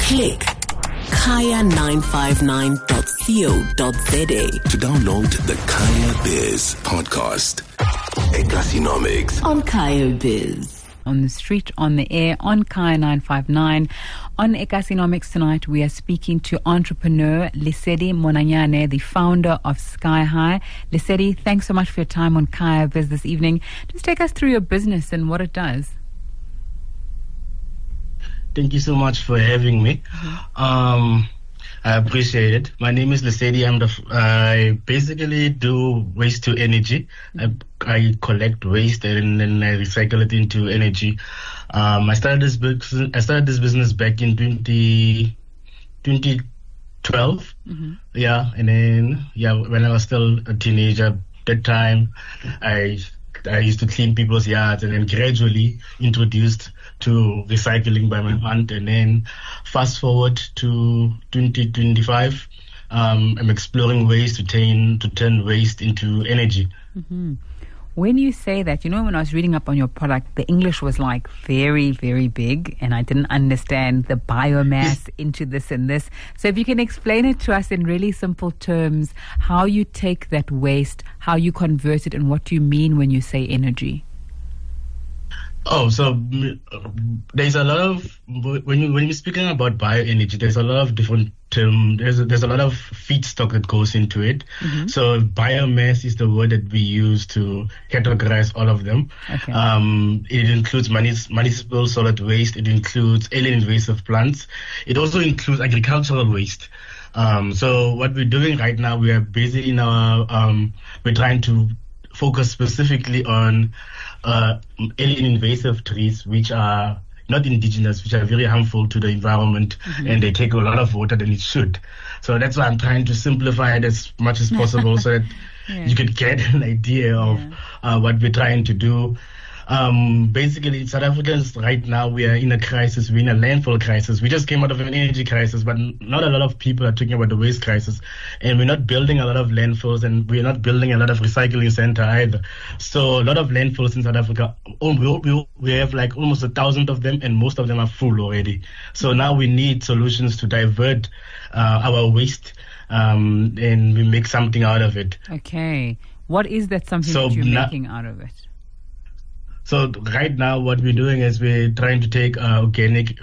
Click kaya959.co.za to download the Kaya Biz podcast. Economics on Kaya Biz. On the street, on the air, on Kaya 959. On Economics tonight, we are speaking to entrepreneur Lesedi Monanyane, the founder of Sky High. Lesedi, thanks so much for your time on Kaya Biz this evening. Just take us through your business and what it does. Thank you so much for having me. I appreciate it. My name is Lesedi. I basically do waste to energy. I collect waste and then I recycle it into energy. I started this business back in 2012. Yeah, and then when I was still a teenager, that time I used to clean people's yards, and then gradually introduced to recycling by my aunt. And then fast forward to 2025, I'm exploring ways to turn waste into energy. When you say that, when I was reading up on your product, the English was like very, very big, and I didn't understand the biomass into this and this. So if you can explain it to us in really simple terms, how you take that waste, how you convert it, and what you mean when you say energy. Oh, so there's a lot of, when you're speaking about bioenergy, there's a lot of different there's a lot of feedstock that goes into it. So biomass is the word that we use to categorize all of them. Okay. It includes municipal solid waste. It includes alien invasive plants. It also includes agricultural waste. So what we're doing right now, we are busy now, we're trying to focus specifically on alien invasive trees, which are not indigenous, which are very harmful to the environment, and they take a lot of water than it should. So that's why I'm trying to simplify it as much as possible so that you could get an idea of what we're trying to do. Basically, South Africans right now, we are in a crisis. We're in a landfill crisis. We just came out of an energy crisis, but not a lot of people are talking about the waste crisis. And we're not building a lot of landfills, and we're not building a lot of recycling center either. So a lot of landfills in South Africa, we have like almost 1,000 of them, and most of them are full already. So now we need solutions to divert our waste, and we make something out of it. Okay. What is that something that you're making out of it? So right now, what we're doing is we're trying to take organic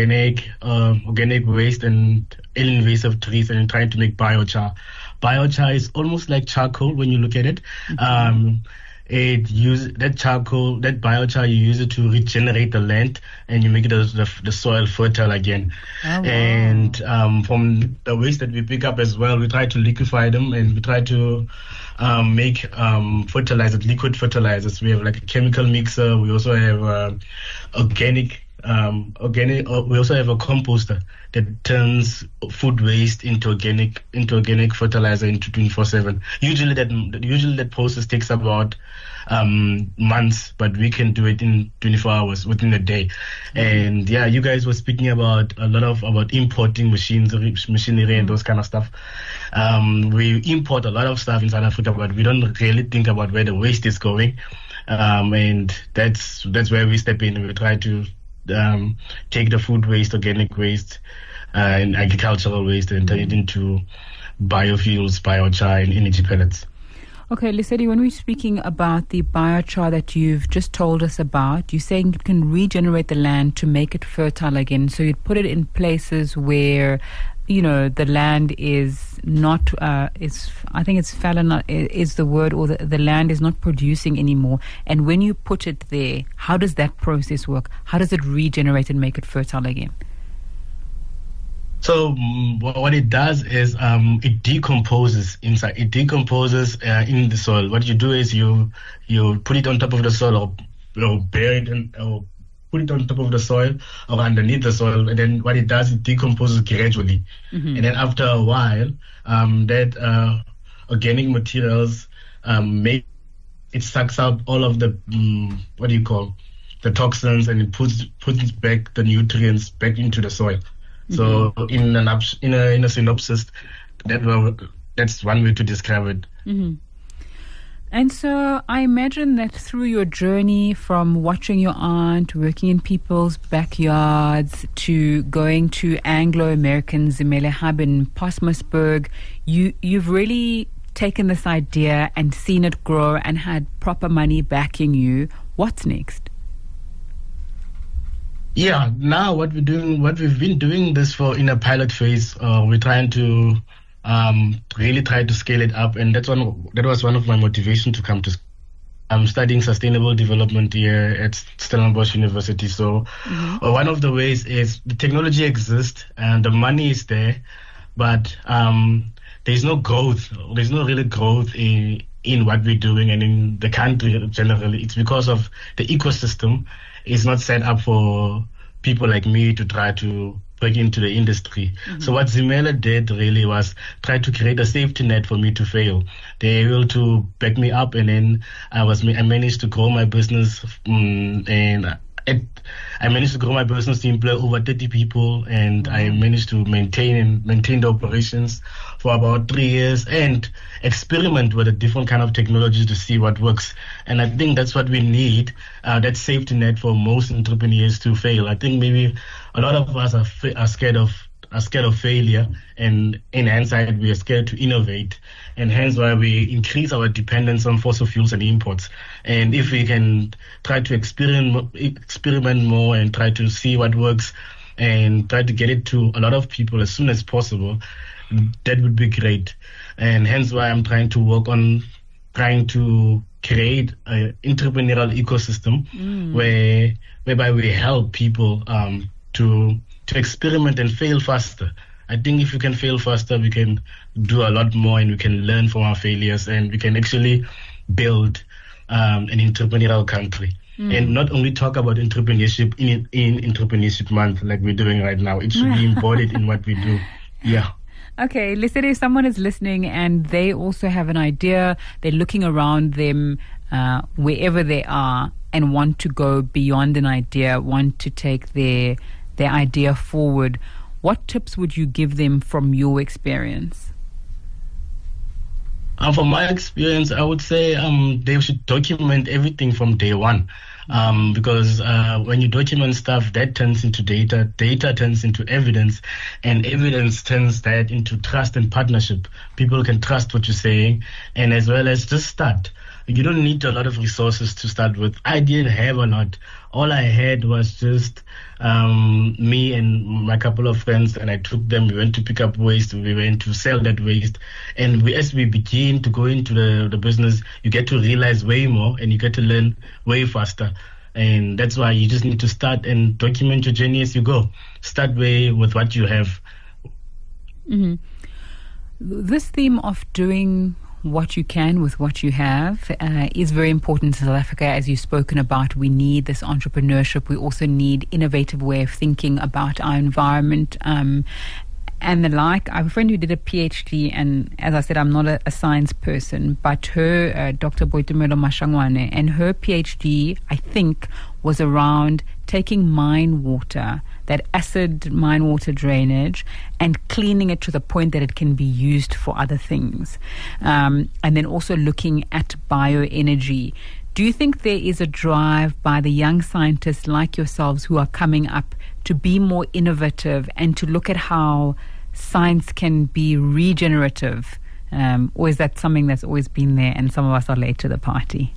waste and alien invasive trees and trying to make biochar. Biochar is almost like charcoal when you look at it. It uses that biochar, you use it to regenerate the land, and you make the soil fertile again. Oh, wow. And from the waste that we pick up as well, we try to liquefy them, and we try to make fertilizers, liquid fertilizers. We have like a chemical mixer. We also have organic. We also have a composter that turns food waste into organic fertilizer into 24/7. Usually that process takes about months, but we can do it in 24 hours within a day. And you guys were speaking about about importing machinery and those kind of stuff. We import a lot of stuff in South Africa, but we don't really think about where the waste is going. And that's where we step in. We try to take the food waste, organic waste, and agricultural waste, and turn it into biofuels, biochar, and energy pellets. Okay, Lesedi, when we're speaking about the biochar that you've just told us about, you're saying it can regenerate the land to make it fertile again. So you'd put it in places where, the land is not, I think it's fallen is the word, or the land is not producing anymore. And when you put it there, how does that process work? How does it regenerate and make it fertile again? So what it does is it decomposes inside. It decomposes in the soil. What you do is you put it on top of the soil, or bury it or put it on top of the soil or underneath the soil, and then what it does, it decomposes gradually. And then after a while, that organic materials it sucks out all of the the toxins, and it puts back the nutrients back into the soil. So in a synopsis, that's one way to describe it. And so I imagine that through your journey from watching your aunt working in people's backyards to going to Anglo-American Zimele Hub in Postmasburg, you've really taken this idea and seen it grow and had proper money backing you. What's next? Yeah, now what we've been doing this for in a pilot phase. We're trying to really try to scale it up, and that was one of my motivation to come to. I'm studying sustainable development here at Stellenbosch University. So one of the ways is the technology exists and the money is there, but there's no growth. There's no really growth in what we're doing and in the country generally. It's because of the ecosystem is not set up for people like me to try to break into the industry. So what Zimele did really was try to create a safety net for me to fail. They were able to back me up, and then I managed to grow my business, I managed to grow my business to employ over 30 people, and I managed to maintain the operations for about 3 years and experiment with a different kind of technology to see what works. And I think that's what we need, that safety net for most entrepreneurs to fail. I think maybe a lot of us are scared of failure, and in hindsight we are scared to innovate, and hence why we increase our dependence on fossil fuels and imports. And if we can try to experiment more and try to see what works and try to get it to a lot of people as soon as possible, that would be great. And hence why I'm trying to work on trying to create an entrepreneurial ecosystem whereby we help people to experiment and fail faster. I think if we can fail faster, we can do a lot more, and we can learn from our failures, and we can actually build an entrepreneurial country. And not only talk about entrepreneurship in Entrepreneurship Month like we're doing right now. It should be embodied in what we do. Yeah. Okay, listen, if someone is listening and they also have an idea, they're looking around them wherever they are and want to go beyond an idea, want to take their idea forward, what tips would you give them from your experience? From my experience, I would say they should document everything from day one. Because when you document stuff, that turns into data turns into evidence, and evidence turns that into trust and partnership. People can trust what you're saying, and as well as just start. You don't need a lot of resources to start with. I didn't have a lot. All I had was just me and my couple of friends, and I took them. We went to pick up waste. We went to sell that waste. And as we begin to go into the business, you get to realize way more, and you get to learn way faster. And that's why you just need to start and document your journey as you go. Start with what you have. This theme of doing what you can with what you have is very important in South Africa. As you've spoken about, we need this entrepreneurship. We also need innovative way of thinking about our environment and the like. I have a friend who did a PhD, and as I said, I'm not a science person, but her, Dr. Boitumelo Mashangwane, and her PhD, I think, was around taking mine water, that acid mine water drainage, and cleaning it to the point that it can be used for other things. And then also looking at bioenergy. Do you think there is a drive by the young scientists like yourselves who are coming up to be more innovative and to look at how science can be regenerative? Or is that something that's always been there and some of us are late to the party?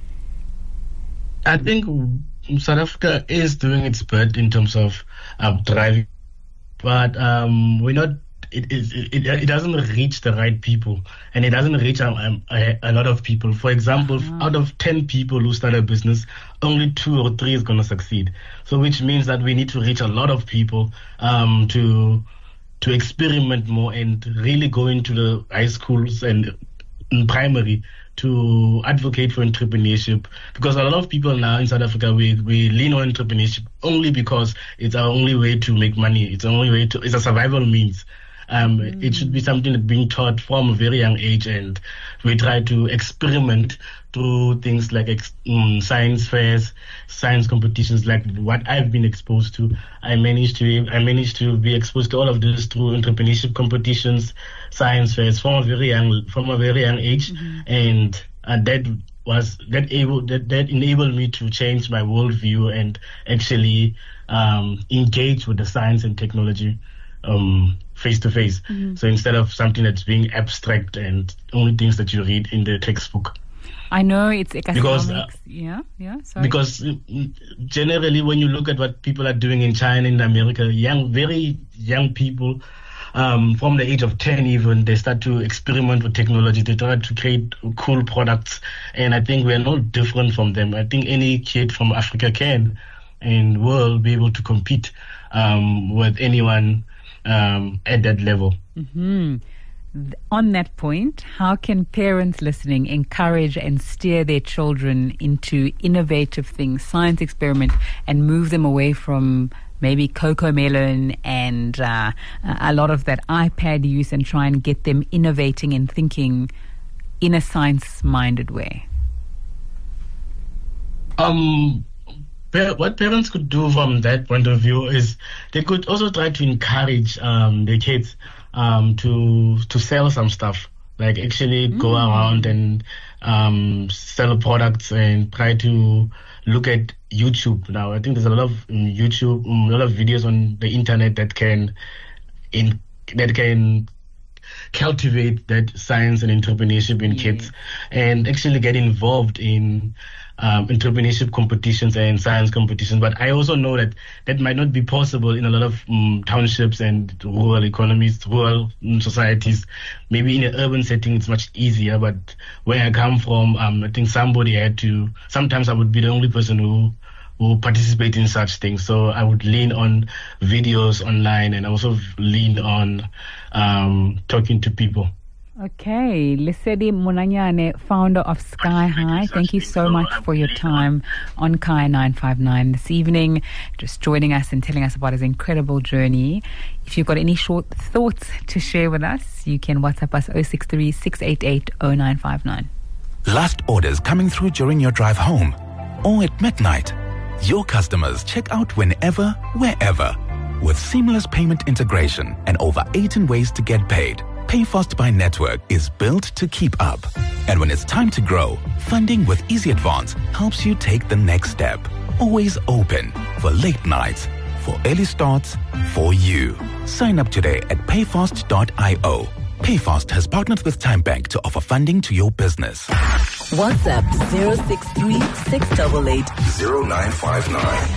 I think South Africa is doing its bit in terms of driving, but we're not. It doesn't reach the right people, and it doesn't reach a lot of people. For example, out of 10 people who start a business, only 2 or 3 is going to succeed. So, which means that we need to reach a lot of people to experiment more and really go into the high schools and in primary to advocate for entrepreneurship, because a lot of people now in South Africa, we lean on entrepreneurship only because it's our only way to make money. It's a survival means. It should be something that's being taught from a very young age, and we try to experiment through things like science fairs, science competitions, like what I've been exposed to. I managed to be exposed to all of this through entrepreneurship competitions, science fairs from a very young age, and that enabled me to change my worldview and actually engage with the science and technology face to face. So instead of something that's being abstract and only things that you read in the textbook. I know it's economics. Sorry. Because generally, when you look at what people are doing in China, in America, very young people, from the age of 10 even, they start to experiment with technology. They try to create cool products. And I think we're no different from them. I think any kid from Africa can and will be able to compete with anyone at that level. On that point, how can parents listening encourage and steer their children into innovative things, science experiment, and move them away from maybe CoComelon and a lot of that iPad use, and try and get them innovating and thinking in a science-minded way? What parents could do from that point of view is they could also try to encourage their kids to sell some stuff, like actually go around and sell products and try to look at YouTube. Now, I think there's a lot of YouTube, a lot of videos on the internet that can cultivate that science and entrepreneurship in kids, and actually get involved in entrepreneurship competitions and science competitions. But I also know that might not be possible in a lot of townships and rural economies, rural societies. Maybe in an urban setting it's much easier, but where I come from, I think sometimes I would be the only person who participate in such things. So I would lean on videos online, and also lean on talking to people. Okay, Lesedi Monanyane, founder of Sky High, thank you so much for your time on Kaya 959 this evening, just joining us and telling us about his incredible journey. If you've got any short thoughts to share with us, you can WhatsApp us 063 688 0959. Last orders coming through during your drive home or at midnight. Your customers check out whenever, wherever. With seamless payment integration and over 18 ways to get paid, PayFast by Network is built to keep up. And when it's time to grow, funding with Easy Advance helps you take the next step. Always open for late nights, for early starts, for you. Sign up today at payfast.io. PayFast has partnered with TimeBank to offer funding to your business. WhatsApp 063 688 0959.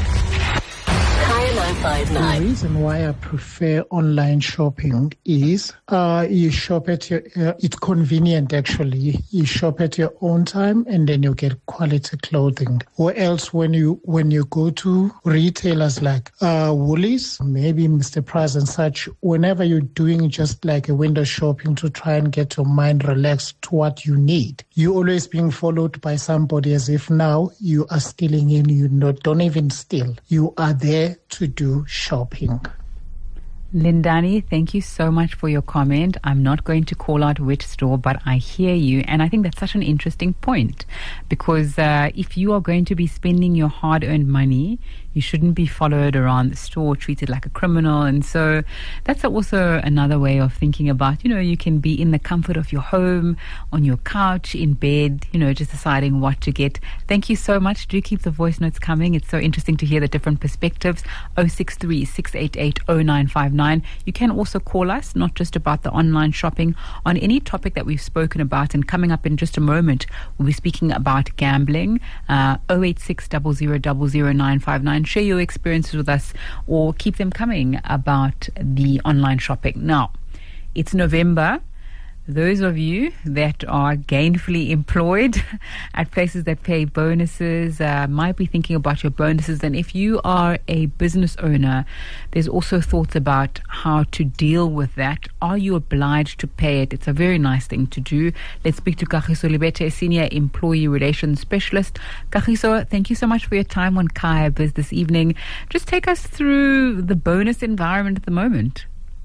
The reason why I prefer online shopping is you shop at your, it's convenient actually. You shop at your own time and then you get quality clothing. Or else when you go to retailers like Woolies, maybe Mr. Price and such, whenever you're doing just like a window shopping to try and get your mind relaxed to what you need, you're always being followed by somebody as if now you are stealing in. You don't even steal. You are there to do shopping. Lindani, thank you so much for your comment. I'm not going to call out which store, but I hear you. And I think that's such an interesting point, because if you are going to be spending your hard-earned money, you shouldn't be followed around the store, treated like a criminal. And so that's also another way of thinking about, you can be in the comfort of your home, on your couch, in bed, just deciding what to get. Thank you so much. Do keep the voice notes coming. It's so interesting to hear the different perspectives. 063 688 0959. You can also call us, not just about the online shopping, on any topic that we've spoken about. And coming up in just a moment, we'll be speaking about gambling. 086 00 959. Share your experiences with us, or keep them coming about the online shopping. Now, it's November. Those of you that are gainfully employed at places that pay bonuses might be thinking about your bonuses. And if you are a business owner, there's also thoughts about how to deal with that. Are you obliged to pay it? It's a very nice thing to do. Let's speak to Kagiso Libete, Senior Employee Relations Specialist. Kagiso, thank you so much for your time on Kaya Biz this evening. Just take us through the bonus environment at the moment.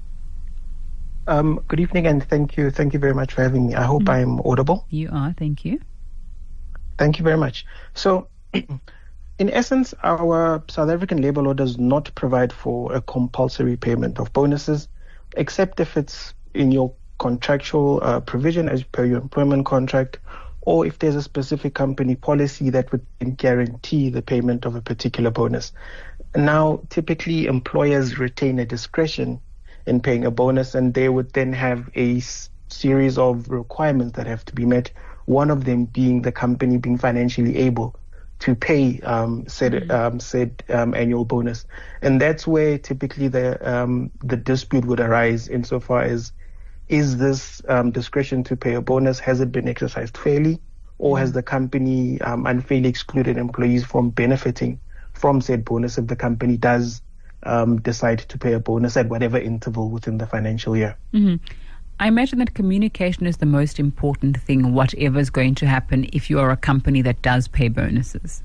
Good evening, and thank you very much for having me. I hope I'm audible. You are, thank you. Thank you very much. So, in essence, our South African labour law does not provide for a compulsory payment of bonuses, except if it's in your contractual provision as per your employment contract, or if there's a specific company policy that would guarantee the payment of a particular bonus. Now, typically employers retain a discretion in paying a bonus, and they would then have a series of requirements that have to be met, one of them being the company being financially able to pay said annual bonus. And that's where typically the dispute would arise insofar as, is this discretion to pay a bonus, has it been exercised fairly, or has the company unfairly excluded employees from benefiting from said bonus if the company does decide to pay a bonus at whatever interval within the financial year? Mm-hmm. I imagine that communication is the most important thing, whatever is going to happen if you are a company that does pay bonuses.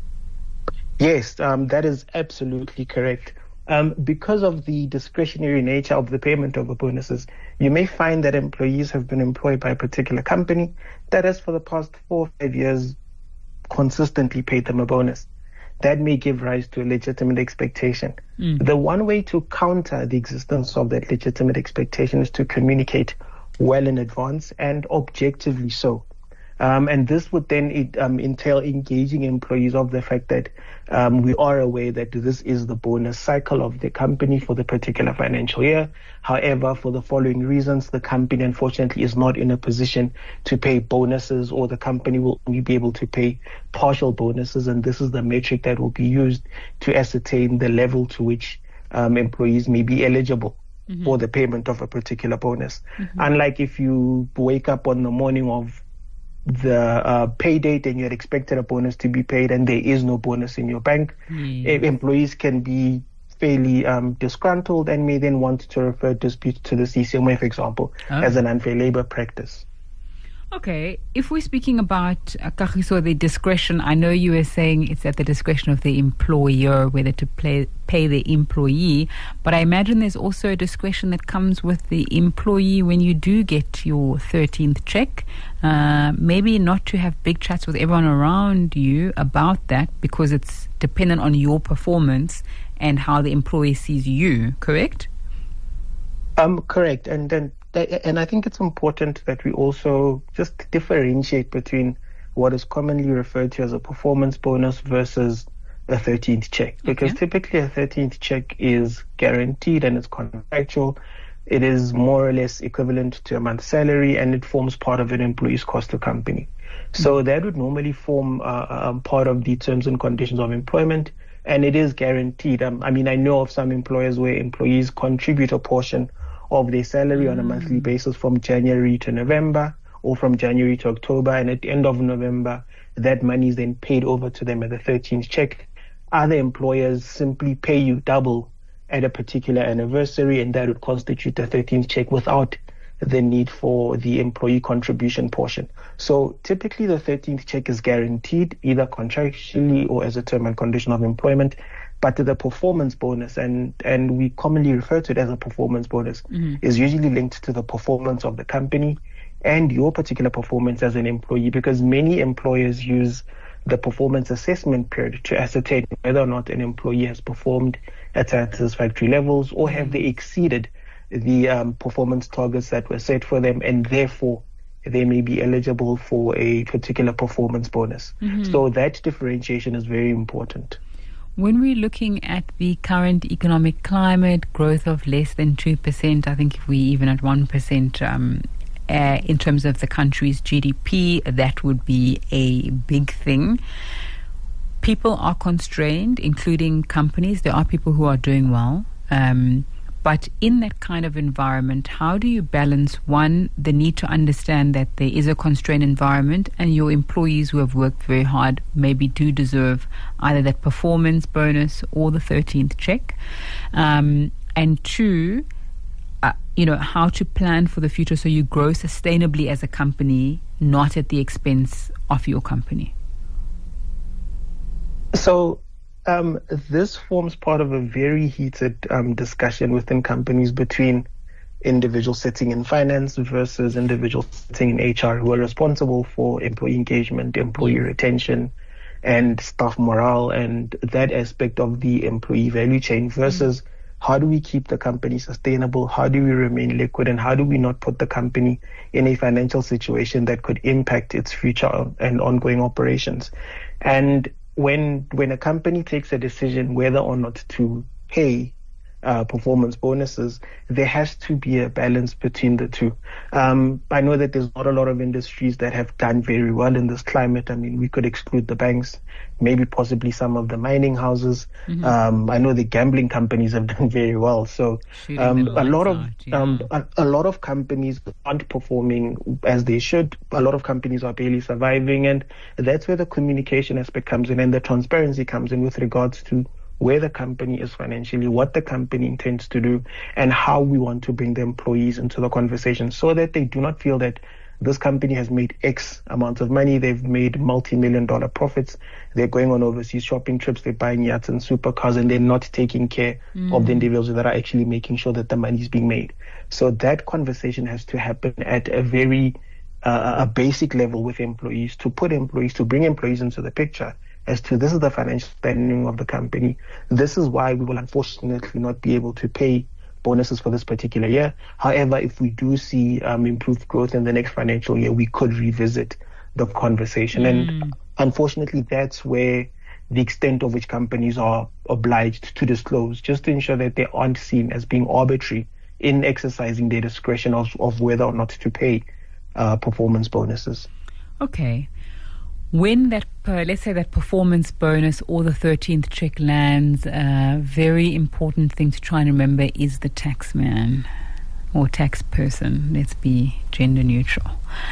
Yes, that is absolutely correct. Because of the discretionary nature of the payment of the bonuses, you may find that employees have been employed by a particular company that has for the past 4 or 5 years consistently paid them a bonus. That may give rise to a legitimate expectation. The one way to counter the existence of that legitimate expectation is to communicate well in advance and objectively so. And this would then entail engaging employees of the fact that we are aware that this is the bonus cycle of the company for the particular financial year. However, for the following reasons, the company unfortunately is not in a position to pay bonuses, or the company will only be able to pay partial bonuses. And this is the metric that will be used to ascertain the level to which employees may be eligible for the payment of a particular bonus. Unlike if you wake up on the morning of the pay date and you had expected a bonus to be paid and there is no bonus in your bank, employees can be fairly disgruntled and may then want to refer disputes to the CCMA, for example, as an unfair labor practice. Okay, if we're speaking about, Kagiso, the discretion, I know you were saying it's at the discretion of the employer whether to pay the employee, but I imagine there's also a discretion that comes with the employee when you do get your 13th check. Maybe not to have big chats with everyone around you about that, because it's dependent on your performance and how the employee sees you, correct? Correct. And I think it's important that we also just differentiate between what is commonly referred to as a performance bonus versus a 13th check. Because typically a 13th check is guaranteed and it's contractual. It is more or less equivalent to a month's salary, and it forms part of an employee's cost to company. So that would normally form part of the terms and conditions of employment, and it is guaranteed. I mean, I know of some employers where employees contribute a portion of their salary on a monthly basis from January to November, or from January to October, and at the end of November, that money is then paid over to them at the 13th check. Other employers simply pay you double at a particular anniversary, and that would constitute the 13th check without the need for the employee contribution portion. So typically the 13th check is guaranteed either contractually or as a term and condition of employment. But the performance bonus, and we commonly refer to it as a performance bonus, is usually linked to the performance of the company and your particular performance as an employee, because many employers use the performance assessment period to ascertain whether or not an employee has performed at satisfactory levels, or have they exceeded the performance targets that were set for them, and therefore they may be eligible for a particular performance bonus. So that differentiation is very important. When we're looking at the current economic climate, growth of less than 2%, I think if we even at 1% in terms of the country's GDP, that would be a big thing. People are constrained, including companies. There are people who are doing well. But in that kind of environment, how do you balance, one, the need to understand that there is a constrained environment and your employees who have worked very hard maybe do deserve either that performance bonus or the 13th check, and two, how to plan for the future so you grow sustainably as a company, not at the expense of your company? So this forms part of a very heated discussion within companies between individuals sitting in finance versus individuals sitting in HR, who are responsible for employee engagement, employee retention, and staff morale, and that aspect of the employee value chain, versus how do we keep the company sustainable? How do we remain liquid? And how do we not put the company in a financial situation that could impact its future and ongoing operations? And when a company takes a decision whether or not to pay performance bonuses, there has to be a balance between the two. I know that there's not a lot of industries that have done very well in this climate. I mean, we could exclude the banks, maybe possibly some of the mining houses. I know the gambling companies have done very well. So a lot of companies aren't performing as they should. A lot of companies are barely surviving, and that's where the communication aspect comes in and the transparency comes in with regards to where the company is financially, what the company intends to do, and how we want to bring the employees into the conversation so that they do not feel that this company has made X amount of money, they've made multi-million-dollar profits, they're going on overseas shopping trips, they're buying yachts and supercars, and they're not taking care of the individuals that are actually making sure that the money is being made. So that conversation has to happen at a very a basic level with employees, to bring employees into the picture as to this is the financial standing of the company. This is why we will unfortunately not be able to pay bonuses for this particular year. However, if we do see improved growth in the next financial year, we could revisit the conversation. And unfortunately, that's where the extent of which companies are obliged to disclose, just to ensure that they aren't seen as being arbitrary in exercising their discretion of whether or not to pay performance bonuses. Okay. When that, let's say that performance bonus or the 13th check lands, a very important thing to try and remember is the tax man or tax person. Let's be gender neutral.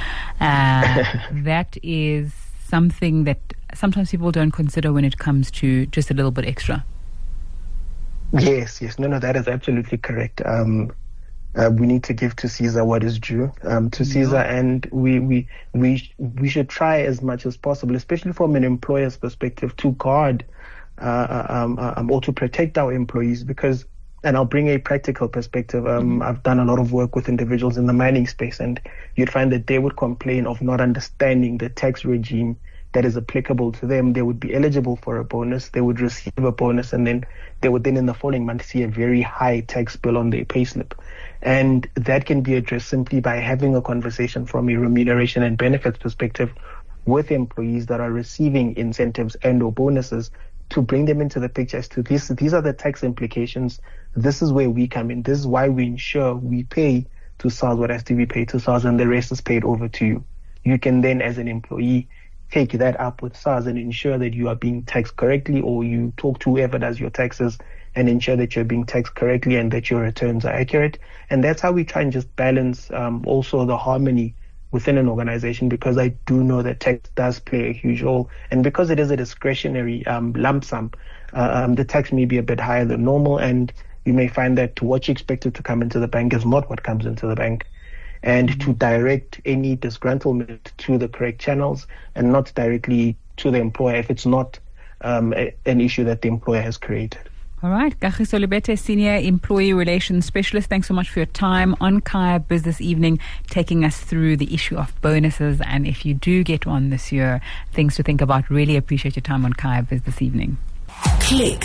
That is something that sometimes people don't consider when it comes to just a little bit extra. Yes. No, that is absolutely correct. We need to give to Caesar what is due to Caesar, and we should try as much as possible, especially from an employer's perspective, to guard or to protect our employees. Because, and I'll bring a practical perspective. I've done a lot of work with individuals in the mining space, and you'd find that they would complain of not understanding the tax regime that is applicable to them. They would be eligible for a bonus, they would receive a bonus, and then they would then in the following month see a very high tax bill on their payslip. And that can be addressed simply by having a conversation from a remuneration and benefits perspective with employees that are receiving incentives and or bonuses, to bring them into the picture as to these are the tax implications. This is where we come in. This is why we ensure we pay to SARS what has to be paid to SARS, and the rest is paid over to you. You can then, as an employee, take that up with SARS and ensure that you are being taxed correctly, or you talk to whoever does your taxes and ensure that you're being taxed correctly and that your returns are accurate. And that's how we try and just balance also the harmony within an organization, because I do know that tax does play a huge role. And because it is a discretionary lump sum, the tax may be a bit higher than normal, and you may find that what you expected to come into the bank is not what comes into the bank. And to direct any disgruntlement to the correct channels and not directly to the employer if it's not an issue that the employer has created. All right. Kagiso Lebete, Senior Employee Relations Specialist, thanks so much for your time on Kaya Business Evening, taking us through the issue of bonuses. And if you do get one this year, things to think about. Really appreciate your time on Kaya Business Evening. Click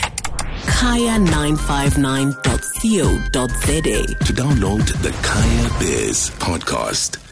kaya959.co.za to download the Kaya Biz podcast.